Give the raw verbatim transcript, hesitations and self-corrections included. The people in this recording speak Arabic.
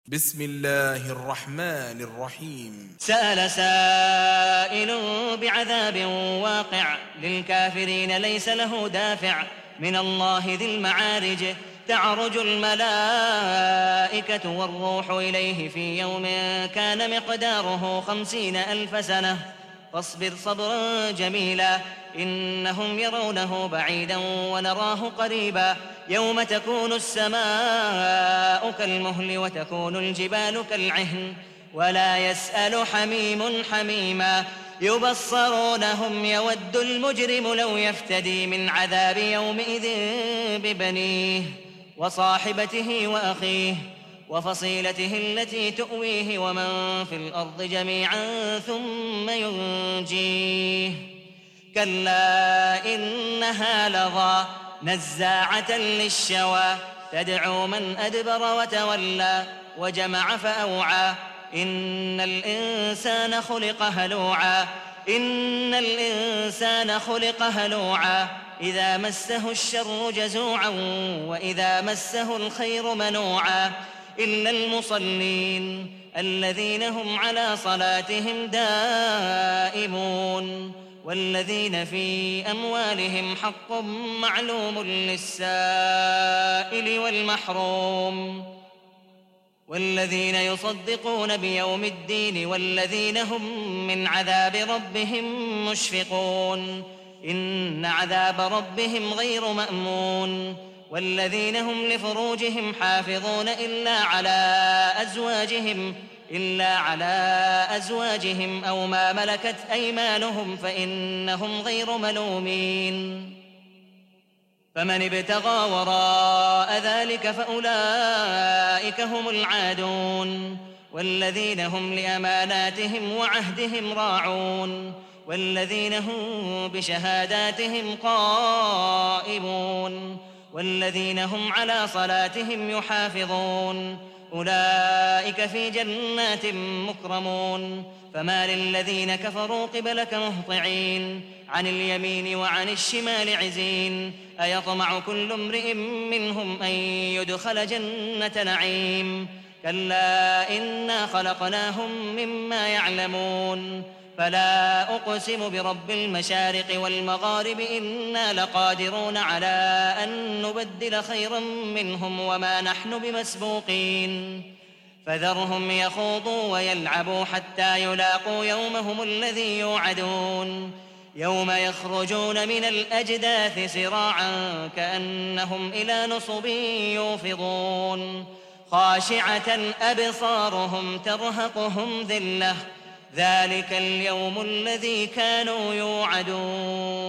بسم الله الرحمن الرحيم. سأل سائل بعذاب واقع للكافرين ليس له دافع من الله ذي المعارج تعرج الملائكة والروح إليه في يوم كان مقداره خمسين ألف سنة فاصبر صبرا جميلا إنهم يرونه بعيدا ونراه قريبا يوم تكون السماء كالمهل وتكون الجبال كالعهن ولا يسأل حميم حميما يبصرونهم يود المجرم لو يفتدي من عذاب يومئذ ببنيه وصاحبته وأخيه وفصيلته التي تؤويه ومن في الأرض جميعا ثم ينجيه كلا إنها لظى نزاعة للشوى تدعو من أدبر وتولى وجمع فأوعى إن الإنسان خلق هلوعا إن الإنسان خلق هلوعا إذا مسه الشر جزوعا وإذا مسه الخير منوعا إلا المصلين الذين هم على صلاتهم دائمون والذين في أموالهم حق معلوم للسائل والمحروم والذين يصدقون بيوم الدين والذين هم من عذاب ربهم مشفقون إن عذاب ربهم غير مأمون والذين هم لفروجهم حافظون إلا على أزواجهم إلا على أزواجهم أو ما ملكت أيمانهم فإنهم غير ملومين فمن ابتغى وراء ذلك فأولئك هم العادون والذين هم لأماناتهم وعهدهم راعون والذين هم بشهاداتهم قائمون والذين هم على صلاتهم يحافظون أولئك في جنات مكرمون فما للذين كفروا قبلك مهطعين عن اليمين وعن الشمال عزين أيطمع كل امرئ منهم أن يدخل جنة نعيم كلا إنا خلقناهم مما يعلمون فلا أقسم برب المشارق والمغارب إنا لقادرون على أن نبدل خيرا منهم وما نحن بمسبوقين فذرهم يخوضوا ويلعبوا حتى يلاقوا يومهم الذي يوعدون يوم يخرجون من الأجداث سراعا كأنهم إلى نصب يوفضون خاشعة أبصارهم ترهقهم ذلة ذلك اليوم الذي كانوا يوعدون